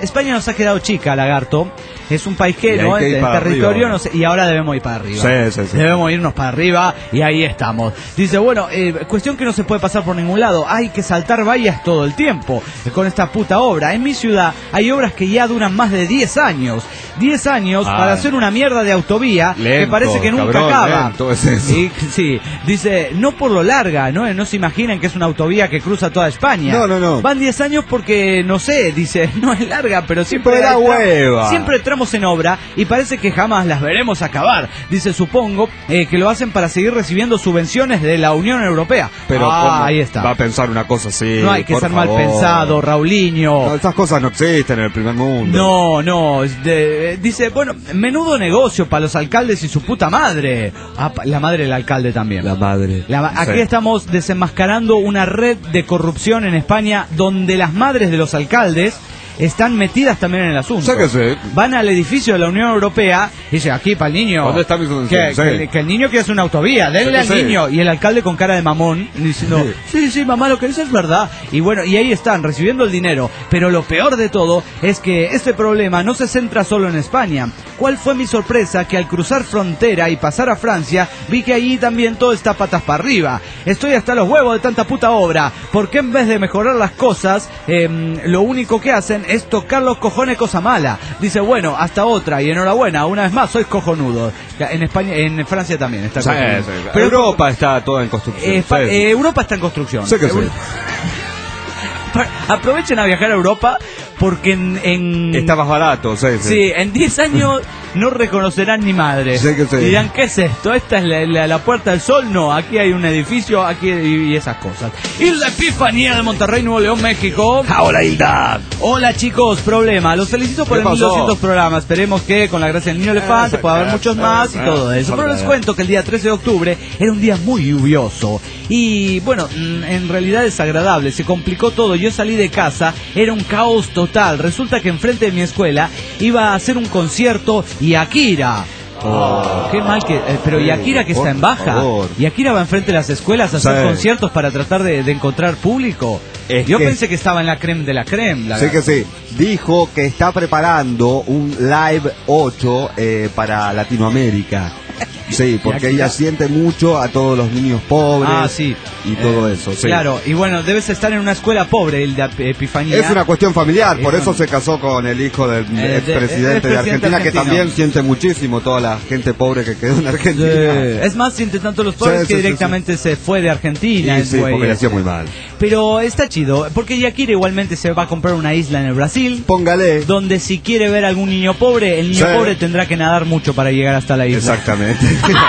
España nos ha quedado chica, lagarto. Es un país que, ¿no? El territorio, no sé, y ahora debemos ir para arriba. Sí, sí, sí. Debemos irnos para arriba y ahí estamos. Dice, bueno, eh, cuestión que no se puede pasar por ningún lado. Hay que saltar vallas todo el tiempo con esta puta obra. En mi ciudad hay obras que ya duran más de diez años. diez años ah, para hacer una mierda de autovía lento, que parece que nunca cabrón, acaba. Lento, es eso. Y, sí, dice, no por lo larga, ¿no? No se imaginen que es una autovía que cruza toda España. No, no, no. Van diez años porque, no sé, dice, no es larga, pero siempre da hueva. Siempre tramos en obra y parece que jamás las veremos acabar. Dice, supongo eh, que lo hacen para seguir recibiendo subvenciones de la Unión Europea. Pero ah, ahí está. Va a pensar una cosa así. No hay que ser favor. mal pensado, Raulinho. No, estas cosas no existen en el primer mundo. No, no. De, dice, bueno, menudo negocio para los alcaldes y su puta madre. Ah, la madre del alcalde también. La madre. La, aquí sí. Estamos desenmascarando una red de corrupción en España donde las madres de los alcaldes están metidas también en el asunto. Sé que sí. Van al edificio de la Unión Europea y dicen, aquí para el niño. ¿Dónde está mi que, sí. que, que el niño quiere hacer una autovía, denle al sí. niño. Y el alcalde con cara de mamón diciendo, sí. sí, sí, mamá, lo que dice es verdad. Y bueno, y ahí están, recibiendo el dinero. Pero lo peor de todo es que este problema no se centra solo en España. ¿Cuál fue mi sorpresa? Que al cruzar frontera y pasar a Francia, vi que allí también todo está patas para arriba. Estoy hasta los huevos de tanta puta obra. Porque en vez de mejorar las cosas, eh, lo único que hacen es tocar los cojones cosa mala. Dice, bueno, hasta otra y enhorabuena, una vez más, sois cojonudos. En España, en Francia también está. Sí, sí, sí. Pero Europa está toda en construcción. Eh, sí. eh, Europa está en construcción. Sé que sí. Aprovechen a viajar a Europa porque en... en está más barato, sí, sí. Sí, en diez años no reconocerán ni madre. Sí que sí. Dirán, ¿qué es esto? ¿Esta es la, la, la Puerta del Sol? No, aquí hay un edificio, aquí y, y esas cosas. Isla Epifanía de Monterrey, Nuevo León, México. Hola, Hilda. Hola, chicos, problema. Los felicito por el mil doscientos programas. Esperemos que con la gracia del niño elefante pueda haber muchos más y todo eso. Pero les cuento que el día trece de octubre era un día muy lluvioso. Y bueno, en realidad desagradable. Se complicó todo. Yo salí de casa, era un caos total. Resulta que enfrente de mi escuela iba a hacer un concierto Yakira. Oh, qué mal que... Eh, pero Yakira que está en baja. Yakira va enfrente de las escuelas a hacer sí. conciertos para tratar de, de encontrar público. Es Yo que... pensé que estaba en la creme de la creme. La sí verdad. que sí. Dijo que está preparando un Live ocho eh, para Latinoamérica. Sí, porque ella siente mucho a todos los niños pobres ah, sí. y todo eh, eso. Sí. Claro, y bueno, debes estar en una escuela pobre, el de Epifanía. Es una cuestión familiar, por es eso un... se casó con el hijo del eh, expresidente de, de, de Argentina, argentino. Que también siente muchísimo toda la gente pobre que quedó en Argentina. Sí. Es más, siente tanto los pobres sí, que sí, directamente sí, sí. se fue de Argentina. Sí, sí, porque le hacía muy mal. Pero está chido, porque Yakira igualmente se va a comprar una isla en el Brasil. Póngale. Donde si quiere ver a algún niño pobre, el niño sí. pobre tendrá que nadar mucho para llegar hasta la isla. Exactamente.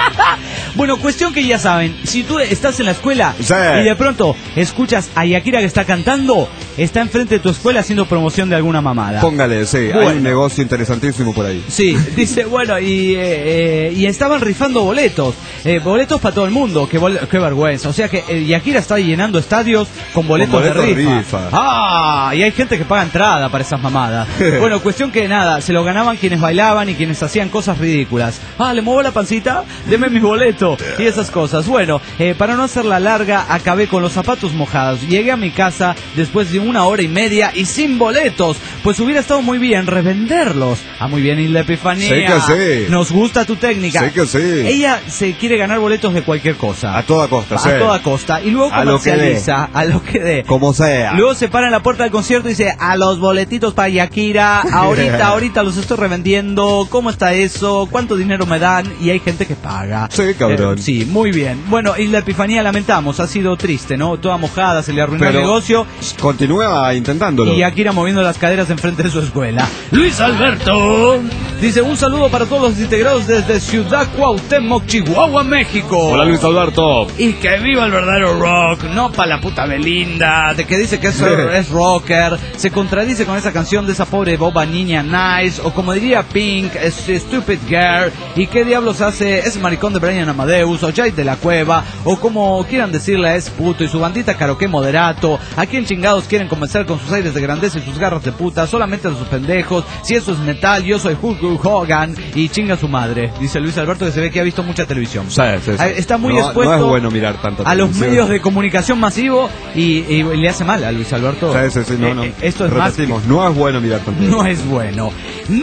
Bueno, cuestión que ya saben, si tú estás en la escuela sí. y de pronto escuchas a Yakira que está cantando, está enfrente de tu escuela haciendo promoción de alguna mamada. Póngale, sí, bueno. Hay un negocio interesantísimo por ahí. Sí, dice, bueno, y, eh, eh, y estaban rifando boletos, eh, boletos para todo el mundo, qué, bol qué vergüenza. O sea que eh, Yakira está llenando estadios con boletos, con boletos de rifa. rifa. Ah, y hay gente que paga entrada para esas mamadas. Bueno, cuestión que nada, se lo ganaban quienes bailaban y quienes hacían cosas ridículas. Ah, ¿le muevo la pancita? Deme mis boletos. Y esas cosas. Bueno, eh, para no hacerla larga, acabé con los zapatos mojados. Llegué a mi casa después de una hora y media y sin boletos. Pues hubiera estado muy bien revenderlos. Ah, muy bien, Isla Epifanía. Sí que sí. Nos gusta tu técnica. Sí que sí. Ella se quiere ganar boletos de cualquier cosa. A toda costa, A sí. toda costa. Y luego comercializa a lo que dé. Como sea. Luego se para en la puerta del concierto y dice, a los boletitos para Yakira, ahorita, ahorita los estoy revendiendo. ¿Cómo está eso? ¿Cuánto dinero me dan? Y hay gente que paga. Sí, cabrón. Eh, sí, muy bien. Bueno, Isla Epifanía lamentamos, ha sido triste, ¿no? Toda mojada, se le arruinó Pero el negocio. Continúa intentándolo. Y Akira moviendo las caderas enfrente de su escuela. Luis Alberto dice, un saludo para todos los integrados desde Ciudad Cuauhtémoc, Chihuahua, México. Hola, Luis Alberto. Y que viva el verdadero rock, no para la puta Belinda, de que dice que es, es rocker, se contradice con esa canción de esa pobre boba niña Nice, o como diría Pink, es Stupid Girl, y qué diablos hace ese maricón de Brian Amadeus, o Jay de la Cueva, o como quieran decirle, es puto, y su bandita karaoke moderato. ¿A quién chingados quieren convencer con sus aires de grandeza y sus garras de puta? Solamente a sus pendejos. Si eso es metal, yo soy Hulk Hulk Hogan y chinga su madre. Dice Luis Alberto que se ve que ha visto mucha televisión. Sí, sí, sí. Está muy no, expuesto no es bueno mirar tanta a los televisión. medios de comunicación masivo y, y le hace mal a Luis Alberto. Sí, sí, sí, no, no. Eh, esto es más que- no es bueno mirar tanto. no es bueno.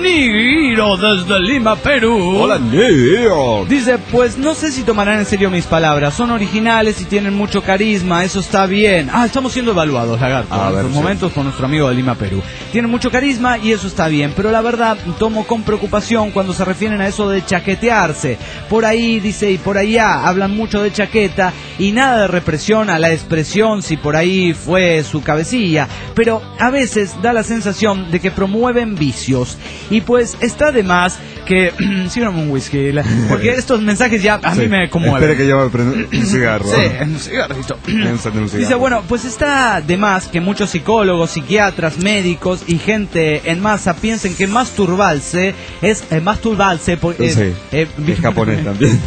Nigiro desde Lima, Perú. Hola, Nigiro. Dice, pues no sé si tomarán en serio mis palabras. Son originales y tienen mucho carisma. Eso está bien. Ah, estamos siendo evaluados, Lagarto, A en ver, estos sí. momentos por nuestro amigo de Lima, Perú. Tienen mucho carisma y eso está bien. Pero la verdad, tomo con preocupación cuando se refieren a eso de chaquetearse. Por ahí, dice, y por allá hablan mucho de chaqueta y nada de represión a la expresión si por ahí fue su cabecilla. Pero a veces da la sensación de que promueven vicios. Y pues está de más que... Sírvame un whisky, la- porque estos mensajes ya a Sí. mí me conmueven. Espere que yo me prenda un cigarro. Sí, un cigarrito. Enciende un Dice, cigarro. bueno, pues está de más que muchos psicólogos, psiquiatras, médicos y gente en masa piensen que masturbarse es eh, masturbarse por, eh, Sí, eh, es japonés también.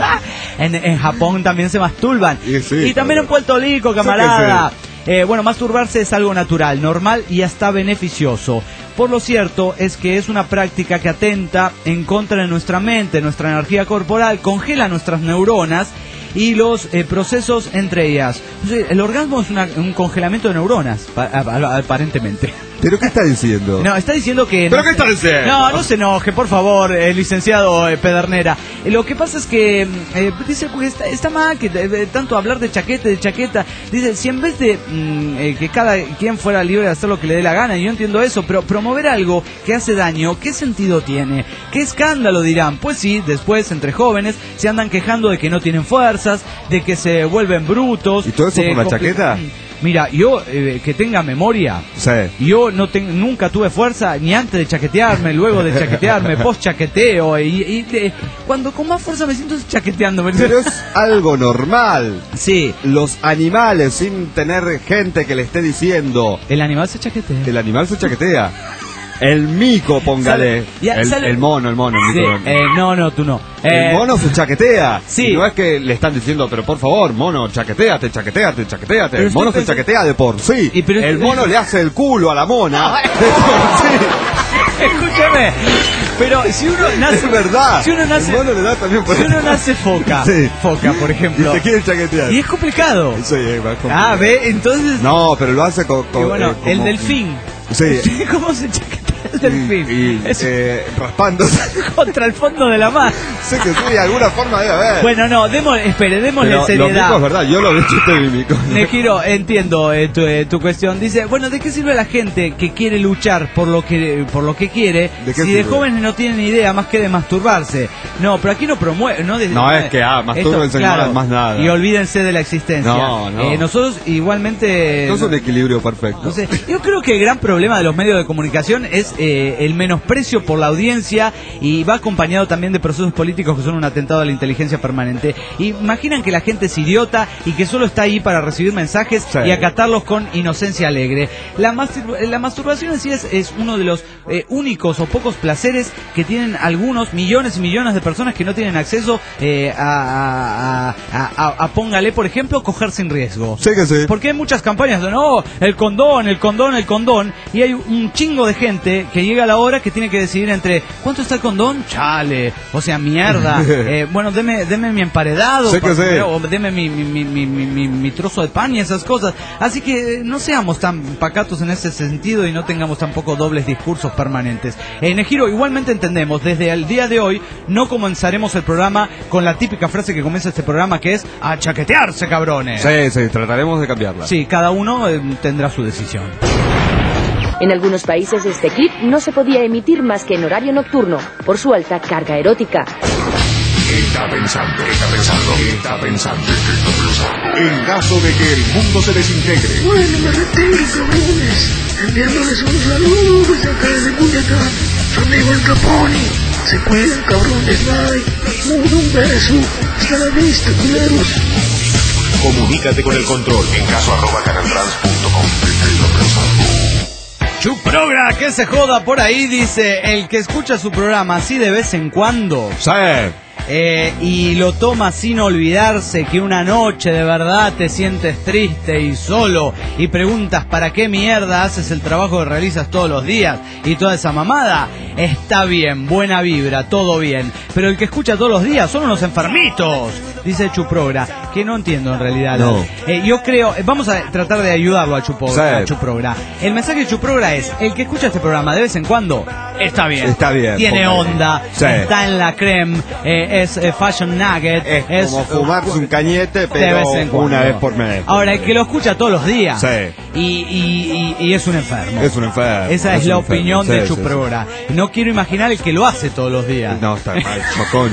en, en Japón también se masturban. Y sí, y también claro. en Puerto Rico, camarada. Eh, bueno, masturbarse es algo natural, normal y hasta beneficioso. Por lo cierto es que es una práctica que atenta en contra de nuestra mente, nuestra energía corporal, congela nuestras neuronas y los eh, procesos entre ellas. O sea, el orgasmo es una- un congelamiento de neuronas, pa- a- a- aparentemente. ¿Pero qué está diciendo? No, está diciendo que... ¿Pero no qué está diciendo? No, no se enoje, por favor, eh, licenciado eh, Pedernera. Eh, lo que pasa es que, eh, dice, pues está, está mal que eh, tanto hablar de chaqueta, de chaqueta. Dice, si en vez de mm, eh, que cada quien fuera libre de hacer lo que le dé la gana, y yo entiendo eso, pero promover algo que hace daño, ¿qué sentido tiene? ¿Qué escándalo dirán? Pues sí, después, entre jóvenes, se andan quejando de que no tienen fuerzas, de que se vuelven brutos. ¿Y todo eso de por la compli- chaqueta? Mira, yo, eh, que tenga memoria... Sí. Yo no ten- nunca tuve fuerza ni antes de chaquetearme, luego de chaquetearme, post chaqueteo y, y de- cuando con más fuerza me siento es chaqueteándome. Pero es algo normal. Sí, Los animales, sin tener gente que le esté diciendo, el animal se chaquetea. el animal se chaquetea. El mico, póngale. Sale- ya, el, sale- el mono, el mono. El, Sí, mico, no. eh, no, no, tú no. Eh, El mono se chaquetea. sí. Y no es que le están diciendo, pero por favor, mono, chaqueteate, chaqueteate, chaqueteate. Pero El mono estoy se pensando- chaquetea de por sí. Y pero- el mono le hace el culo a la mona de por sí. Escúchame, pero si uno nace... Es verdad. Si uno nace... El mono le da también por Si uno nace foca, Sí. foca, por Y ejemplo, te quiere chaquetear. y es complicado. Sí, es más complicado. Ah, ve, entonces... No, pero lo hace con... con- y bueno, eh, como- el delfín. Sí. ¿Cómo se chaquetea el delfín? Y, y, Es eh, raspándose. contra el fondo de la mar. Sé que sí, de alguna forma debe haber. Bueno, no, demos, espere, démosle pero lo mico es seriedad. verdad, yo lo he hecho este mímico. Nejiro, entiendo eh, tu, eh, tu cuestión. Dice, bueno, ¿de qué sirve la gente que quiere luchar por lo que por lo que quiere ¿De qué si de sirve? jóvenes no tienen idea más que de masturbarse? No, pero aquí no promueve... No, de- No, es que, ah, mastúrbense, no hagan más nada. Y olvídense de la existencia. No, no. Eh, nosotros igualmente... No es un equilibrio perfecto. No sé, yo creo que el gran problema de los medios de comunicación es eh, el menosprecio por la audiencia y va acompañado también de procesos políticos que son un atentado a la inteligencia permanente. Imaginan que la gente es idiota y que solo está ahí para recibir mensajes Sí. y acatarlos con inocencia alegre. La, mastur- la masturbación en sí es, es uno de los eh, únicos o pocos placeres que tienen algunos millones y millones de personas que no tienen acceso eh, a, a, a, a- a, póngale, por ejemplo, coger sin riesgo. Sí que sí. Porque hay muchas campañas de no, el condón, el condón, el condón. Y hay un chingo de gente que llega a la hora que tiene que decidir entre ¿cuánto está el condón? Chale, o sea, mierda. Eh, bueno, deme, deme mi emparedado. Sí que sí. O deme mi, mi, mi, mi, mi, mi- mi trozo de pan y esas cosas. Así que eh, no seamos tan pacatos en ese sentido y no tengamos tampoco dobles discursos permanentes. En Ejiro, igualmente entendemos, desde el día de hoy no comenzaremos el programa con la típica frase que comienza este programa, que es a chaquetearse, cabrones. Sí, sí, trataremos de cambiarla. Sí, cada uno eh, tendrá su decisión. En algunos países este clip no se podía emitir más que en horario nocturno, por su alta carga erótica. ¿Qué está pensando? ¿Qué está pensando? ¿Qué está pensando? ¿Qué está pensando? En caso de que el mundo se desintegre, Bueno, me retiro, cabrones. Enviándoles un saludo desde acá desde Culiacán. Su amigo el Caponi. Se cuidan, cabrones. Bye. Mudo un beso. Hasta la vista, culeros. comunícate con el control. En caso arroba canaltrans punto com. ¿Qué está pensando? Chuprogra, que se joda por ahí, dice el que escucha su programa así de vez en cuando. Sí. eh, y lo toma sin olvidarse que una noche de verdad te sientes triste y solo y preguntas para qué mierda haces el trabajo que realizas todos los días y toda esa mamada, está bien, buena vibra, todo bien, pero el que escucha todos los días son unos enfermitos, dice Chuprogra, que no entiendo en realidad. No. Eh, yo creo, vamos a tratar de ayudarlo a, Chupo, sí. a Chuprogra. El mensaje de Chuprogra es, el que escucha este programa de vez en cuando, está bien, está bien, tiene porque... onda, sí. está en la creme, eh, es eh, fashion nugget, es, es como fumarse un cañete, pero de vez en cuando. Una vez por mes. Ahora, el que lo escucha todos los días, sí. y, y, y, y es un enfermo. Es un enfermo. Esa es, es la opinión enfermo. de Sí, Chuprogra. sí, sí. No quiero imaginar el que lo hace todos los días. No, está mal, chocón.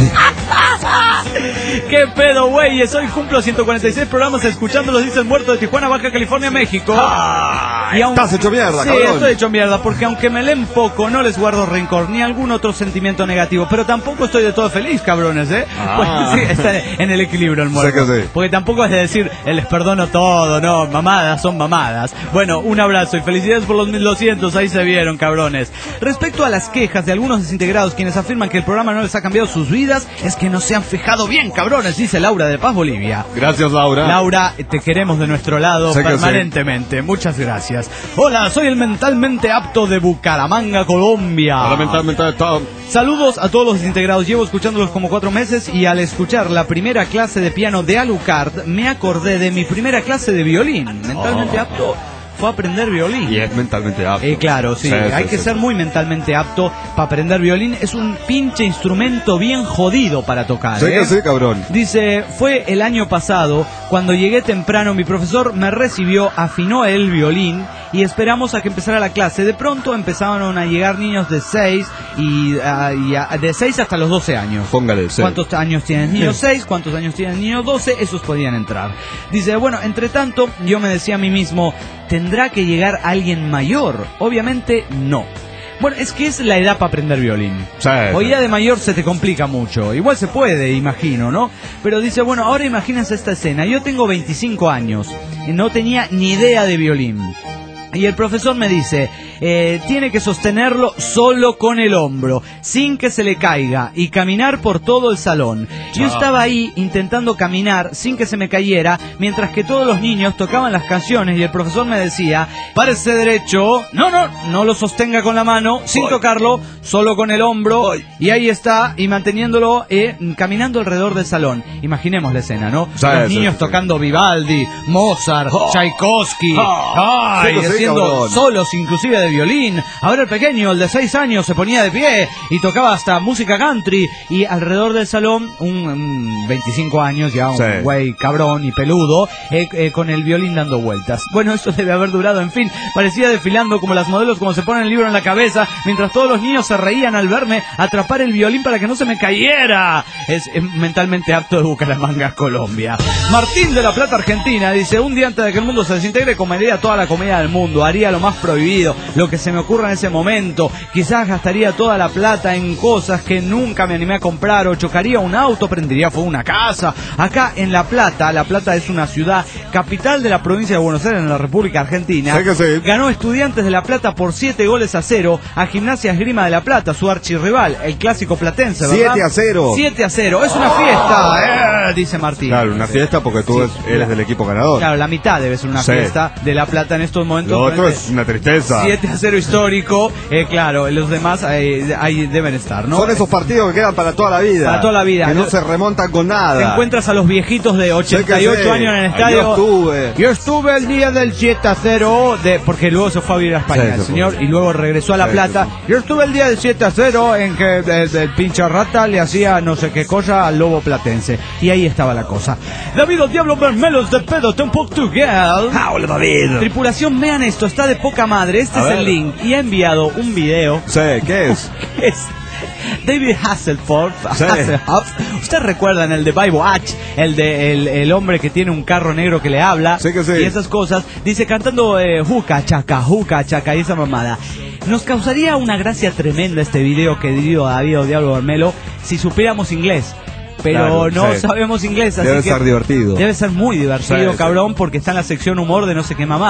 ¿Qué pedo, güeyes? Hoy cumplo ciento cuarenta y seis programas escuchándolos, dice el muerto de Tijuana, Baja California, México. Ah, y aun... Estás hecho mierda, sí, cabrón. estoy hecho mierda, porque aunque me leen poco, no les guardo rencor ni algún otro sentimiento negativo, pero tampoco estoy de todo feliz, cabrones, ¿eh? Ah. Pues, sí, está en el equilibrio el muerto. Sé que sí. Porque tampoco es de decir, eh, les perdono todo, no, mamadas son mamadas. Bueno, un abrazo y felicidades por los mil doscientos, ahí se vieron, cabrones. Respecto a las quejas de algunos desintegrados quienes afirman que el programa no les ha cambiado sus vidas, es que no se han fijado bien, cabrones, dice Laura de Paz, Bolivia. Gracias, Laura. Laura, te queremos de nuestro lado sé permanentemente. Sí. Muchas gracias. Hola, soy el mentalmente apto de Bucaramanga, Colombia. Hola, mentalmente apto. Saludos a todos los desintegrados. Llevo escuchándolos como cuatro meses y al escuchar la primera clase de piano de Alucard me acordé de mi primera clase de violín. Mentalmente oh. apto. Fue a aprender violín. Y es mentalmente apto. Eh, claro, sí, sí hay sí, que sí. ser muy mentalmente apto para aprender violín. Es un pinche instrumento bien jodido para tocar. Sí, ¿eh? que sí, cabrón. Dice, fue el año pasado, cuando llegué temprano, mi profesor me recibió, afinó el violín y esperamos a que empezara la clase. De pronto empezaron a llegar niños de seis y, uh, y uh, de seis hasta los doce años. Póngale, sí. ¿Cuántos años tienen niños seis? ¿Cuántos años tienen niños doce? Esos podían entrar. Dice, bueno, entre tanto, yo me decía a mí mismo, ¿tendrá que llegar alguien mayor? Obviamente no. Bueno, es que es la edad para aprender violín. Sí, Hoy sí. ya de mayor se te complica mucho. Igual se puede, imagino, ¿no? Pero dice, bueno, ahora imagínense esta escena. Yo tengo veinticinco años y no tenía ni idea de violín. Y el profesor me dice, eh, tiene que sostenerlo solo con el hombro, sin que se le caiga, y caminar por todo el salón. Yo estaba ahí intentando caminar sin que se me cayera, mientras que todos los niños tocaban las canciones y el profesor me decía, párese derecho, no, no, no lo sostenga con la mano, sin Voy. tocarlo, solo con el hombro, Voy. y ahí está, y manteniéndolo, eh, caminando alrededor del salón. Imaginemos la escena, ¿no? Sí, los sí, niños sí, tocando sí. Vivaldi, Mozart, oh. Tchaikovsky, oh. ay, sí, sí, haciendo solos inclusive de violín. Ahora el pequeño, el de seis años, se ponía de pie y tocaba hasta música country, y alrededor del salón un, un veinticinco años, ya un sí. güey cabrón y peludo, eh, eh, con el violín dando vueltas. Bueno, eso debe haber durado, en fin, parecía desfilando como las modelos, como se ponen el libro en la cabeza, mientras todos los niños se reían al verme atrapar el violín para que no se me cayera. Es, es mentalmente apto de Bucaramanga, Colombia. Martín de la Plata, Argentina, dice, un día antes de que el mundo se desintegre, comería toda la comida del mundo, haría lo más prohibido, lo que se me ocurra en ese momento, quizás gastaría toda la plata en cosas que nunca me animé a comprar, o chocaría un auto, prendería fuego una casa. Acá en La Plata, La Plata es una ciudad capital de la provincia de Buenos Aires, en la República Argentina, sí que sí. ganó Estudiantes de La Plata por siete goles a cero a Gimnasia Esgrima de La Plata, su archirrival, el clásico platense, ¿verdad? siete a cero. siete a cero, es una fiesta, eh, dice Martín. Claro, una fiesta porque tú sí, eres del equipo ganador. Claro, la mitad debe ser una sí. fiesta de La Plata en estos momentos. Lo otro es una tristeza. siete a cero histórico, eh, claro, los demás eh, ahí deben estar, ¿no? Son esos partidos que quedan para toda la vida. Para toda la vida. Que no se remontan con nada. Te encuentras a los viejitos de ochenta y ocho sé. años en el estadio. Yo estuve. Yo estuve el día del siete a cero, de, porque luego se fue a vivir a España, sí, el señor, fue. y luego regresó a La sí, Plata. Yo estuve el día del siete a cero en que el, el pinche rata le hacía no sé qué cosa al lobo platense. Y ahí estaba la cosa. David, el diablo Bermelos de pedo en Portugal. Hola, David. Tripulación, vean esto, está de poca madre. Este a es ver. el link. Y ha enviado un video. Sí, ¿qué es? ¿Qué es? David Hasselhoff, sí. Hasselhoff. Ustedes recuerdan el de Baywatch, el de el, el hombre que tiene un carro negro que le habla, sí que sí. y esas cosas. Dice cantando eh, juca chaca, juca chaca y esa mamada. Nos causaría una gracia tremenda este video que dio David Diablo Bermelo si supiéramos inglés. Pero claro, no sí. sabemos inglés, así debe que ser divertido. Debe ser muy divertido, sí, cabrón, sí. porque está en la sección humor de no sé qué mamada.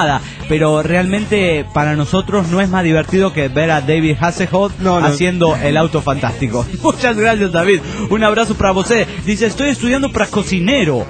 pero realmente para nosotros no es más divertido que ver a David Hasselhoff no, no. haciendo el auto fantástico. Muchas gracias, David. Un abrazo para vos. Dice, estoy estudiando para cocinero.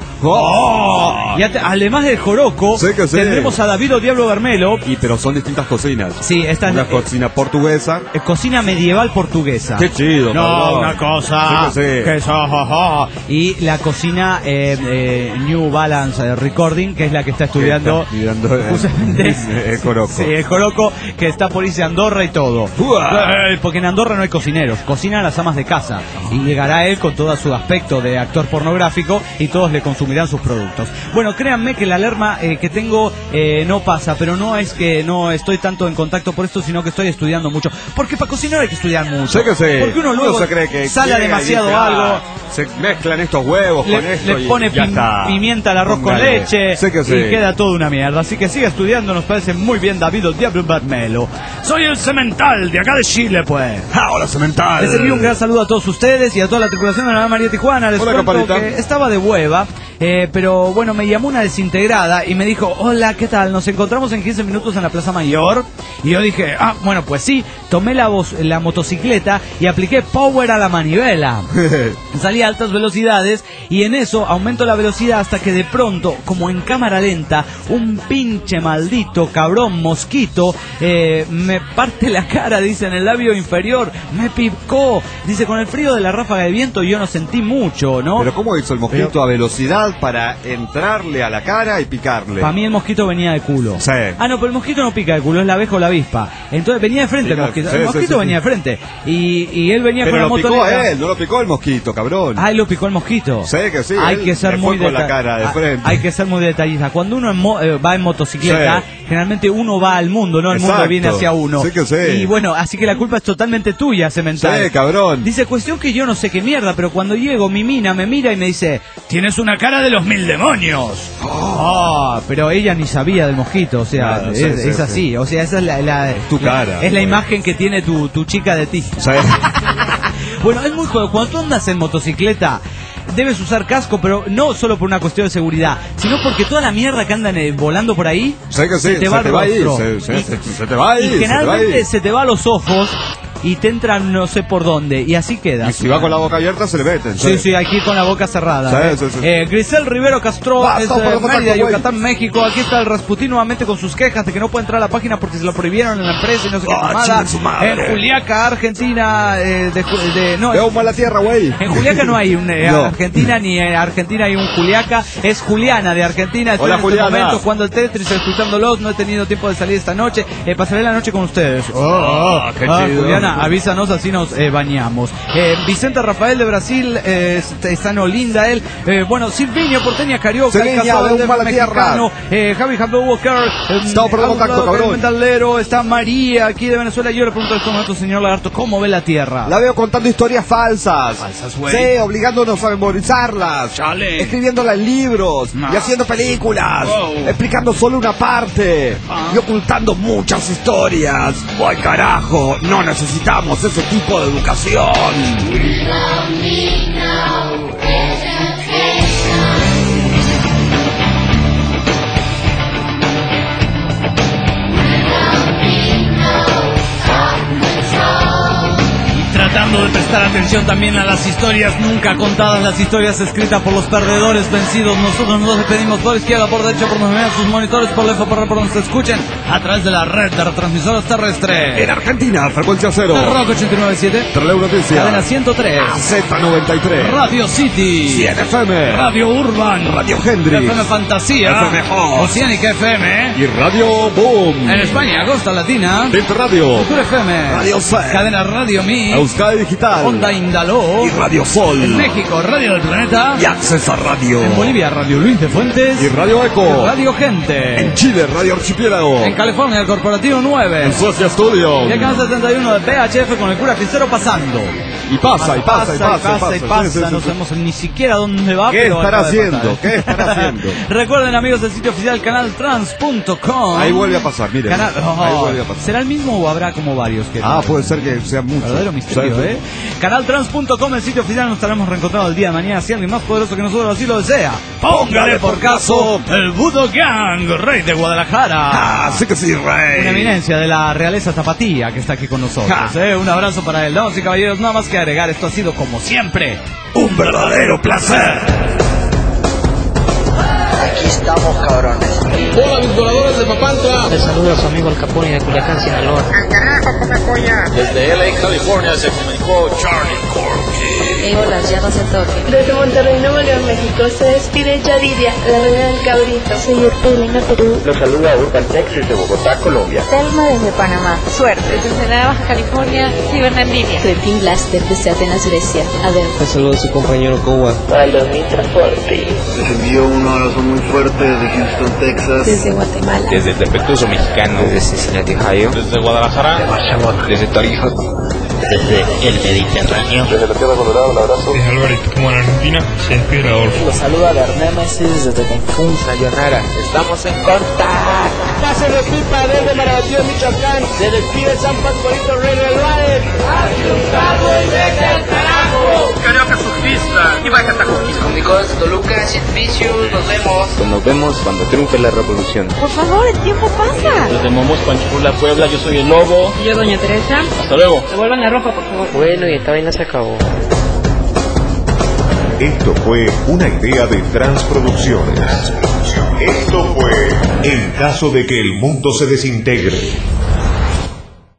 Oh. Y además del Joroco, sí que sí. tendremos a David o Diablo Bermelo. Y pero son distintas cocinas. Sí, esta es una eh, cocina portuguesa. Eh, cocina medieval portuguesa. Qué chido. No, perdón. Una cosa. Sí que sí. Que so, jo, jo. Y la cocina eh, eh, New Balance eh, Recording, que es la que está estudiando. Está estudiando justamente el, el Joroco. Sí, el Joroco, que está por irse a Andorra y todo. Eh, porque en Andorra no hay cocineros, cocinan las amas de casa. Y llegará él con todo su aspecto de actor pornográfico y todos le consumirán sus productos. Bueno, créanme que la alarma eh, que tengo eh, no pasa, pero no es que no estoy tanto en contacto por esto, sino que estoy estudiando mucho. Porque para cocinar hay que estudiar mucho. Sí que sí. Porque uno luego se cree que sala demasiado dice, ah, algo. Se mezclan estos huevos le, con esto le y pone ya pim, está. pimienta al arroz Póngale. con leche Sí que sí. y queda toda una mierda. Así que siga estudiando, nos parece muy bien, David o Diablo Bermelo. Soy el Cemental de acá de Chile, pues. Ah, hola, Cemental. Les envío un gran saludo a todos ustedes y a toda la tripulación de la María Tijuana. Les hola, cuento Caparita. que estaba de hueva, eh, pero bueno, me llamó una desintegrada y me dijo, hola, ¿qué tal? Nos encontramos en quince minutos en la Plaza Mayor. Y yo dije, ah, bueno, pues sí. Tomé la, voz, la motocicleta y apliqué power a la manivela. Salí a altas velocidades y en eso aumento la velocidad hasta que de pronto, como en cámara lenta, un pinche maldito cabrón mosquito eh, me parte la cara, dice, en el labio inferior. Me picó. Dice, con el frío de la ráfaga de viento yo no sentí mucho, ¿no? Pero ¿cómo hizo el mosquito Pero, a velocidad para entrarle a la cara y picarle? Para mí el mosquito venía de culo. Sí. Ah, no, pero el mosquito no pica de culo, es la abeja o la avispa. Entonces venía de frente sí, el mosquito. Sí, el mosquito sí, sí, venía sí. de frente. Y, y él venía pero con la moto. Pero lo picó a él, no lo picó el mosquito, cabrón. Ah, él lo picó el mosquito. Sí, que sí. Hay que ser muy con la cara de frente. Hay que ser muy detallista. Cuando uno en mo eh, va en motocicleta, sí. generalmente uno va al mundo, no el Exacto. mundo viene hacia uno. Sí que sí. Y bueno, así que la culpa es totalmente tuya, Cemental. Sí, cabrón. Dice, cuestión que yo no sé qué mierda, pero cuando llego, mi mina me mira y me dice, tienes una cara de los mil demonios. Oh, oh pero ella ni sabía del mosquito, o sea, claro, es, sí, es sí, así. Sí. O sea, esa es la, la tu cara. La, es la imagen que tiene tu, tu chica de ti. Sí. Bueno, es muy joven. Cuando tú andas en motocicleta, debes usar casco, pero no solo por una cuestión de seguridad, sino porque toda la mierda que andan eh, volando por ahí, sí que sí, se te va, se te va a ir, se, se, y, se, se te va a ir. Y generalmente se te, se te va a los ojos y te entran no sé por dónde, y así queda. Y si va con la boca abierta se le meten. Sí, sí, sí, hay que ir con la boca cerrada. Sí, ¿eh? sí, sí. Eh, Grisel Rivero Castro, Basta, es de Mérida, Yucatán, wey. México. Aquí está el Rasputín nuevamente con sus quejas de que no puede entrar a la página porque se lo prohibieron en la empresa y no sé qué oh, nada. En Juliaca, Argentina, eh, de, de, no, de humo a la tierra, güey. En Juliaca no hay un eh, no. Argentina, ni en Argentina hay un Juliaca. Es Juliana de Argentina. Estoy Hola, en Juliana. este momento jugando el Tetris, escuchándolos. No he tenido tiempo de salir esta noche. Eh, pasaré la noche con ustedes. Oh, oh, qué ah, chido. Juliana, avísanos, así nos eh, bañamos. Eh, Vicente Rafael de Brasil, eh, está en Olinda él. Eh, bueno, Silvinio Porteña Carioca, Silvinia, el casado de del mexicano. Eh, Javi Javier Walker. Eh, Estamos por el contacto, cabrón. Metalero, está María aquí de Venezuela. Yo le pregunto al momento, señor Lagarto, ¿cómo ve la Tierra? La veo contando historias falsas. Falsas, güey. Sí, obligándonos a memorizarlas. Chale. Escribiéndolas en libros. No. Y haciendo películas. Wow. Explicando solo una parte. Ah. Y ocultando muchas historias. ¡Ay, carajo! No necesitamos ese tipo de educación. We don't need no education. Tratando de prestar atención también a las historias nunca contadas, las historias escritas por los perdedores vencidos. Nosotros nos despedimos por izquierda, por derecha, por donde vean sus monitores, por lejos, por por donde se escuchen, a través de la red de retransmisoras terrestres. En Argentina, frecuencia cero. Rock ochenta y nueve punto siete. Treleu Noticias. Cadena ciento tres. Z noventa y tres. Radio City. cien F M. Radio Urban. Radio Hendrix. F M Fantasía. F M Hot. Oceánica F M. Y Radio Boom. En España, Costa Latina. Tint Radio. Futura F M. Radio C. Cadena Radio Mi. Euskadi Digital. Onda Indaló. Y Radio Sol. En México, Radio del Planeta. Y Accesa Radio. En Bolivia, Radio Luis de Fuentes. Y Radio Eco. Y Radio Gente. En Chile, Radio Archipiélago. En California, el Corporativo nueve. En Suecia Studio. Y el canal setenta y uno de P H F con el cura Cristero pasando. Y pasa, y pasa, y pasa, y pasa, y pasa. Sí, sí, sí, No sí. sabemos ni siquiera dónde va. ¿Qué pero estará acaba de haciendo? pasar. ¿Qué estará haciendo? Recuerden, amigos, el sitio oficial canal trans punto com. Ahí vuelve a pasar, miren. Canal... Oh, ahí vuelve a pasar. ¿Será el mismo o habrá como varios? Que Ah, puede ser que sean muchos. Verdadero misterio, Sí, sí. ¿eh? Canaltrans punto com, el sitio oficial. Nos estaremos reencontrando el día de mañana si alguien más poderoso que nosotros así lo desea. Póngale por caso el Budokan, rey de Guadalajara. Ah, sí que sí, rey. Una eminencia de la realeza tapatía que está aquí con nosotros. ¿eh? Un abrazo para él. Damas y caballeros, nada más que agregar. Esto ha sido como siempre un verdadero placer. Aquí estamos, cabrones. Hola, mis voladores de Papantla. Les saluda a su amigo el Capone de Culiacán, Sinaloa. ¡Al carajo, come polla! Desde L A, California, se comunicó Charlie Corky. Hey, hola, ya no se toque. Desde Monterrey, Nuevo León, México, se despide Yaridia, la reina del cabrito. Soy Ertelina, Perú. Los saluda Urban Texas de Bogotá, Colombia. Telma desde Panamá. Suerte. Desde Ensenada, Baja California, Ciberna en línea. Clepin Blaster desde Atenas, Grecia. Adel. Un saludo a su compañero Kowa. A los Transporte. Les envío un abrazo muy fuerte desde Houston, Texas. Desde Guatemala. Desde Tepetuso, Mexicano. Desde Cincinnati, Ohio. Desde Guadalajara. Desde Tarija. Desde el Mediterráneo. Desde la Tierra Colorada, un abrazo. Desde Alvarito, como en Argentina, se despide Adolfo. Los saluda Bernémesis desde Cancún, Sayonara. Estamos en contacto. Pase de pipa desde Marabatío, Michoacán. Se despide San Pascualito Rey del Valle. ¡Asustado y vete al carajo! Carioca surfista y vaya tacoquis. Cómicos, Toluca, Cienficius, nos vemos. Pues nos vemos cuando triunfe la revolución. Por favor, el tiempo pasa. Desde Momos, Panchipula, Puebla, yo soy el Lobo. Y yo, Doña Teresa. Hasta luego. Devuelvan la ropa, por favor. Bueno, y esta vaina se acabó. Esto fue una idea de Transproducciones. Esto fue En caso de que el mundo se desintegre.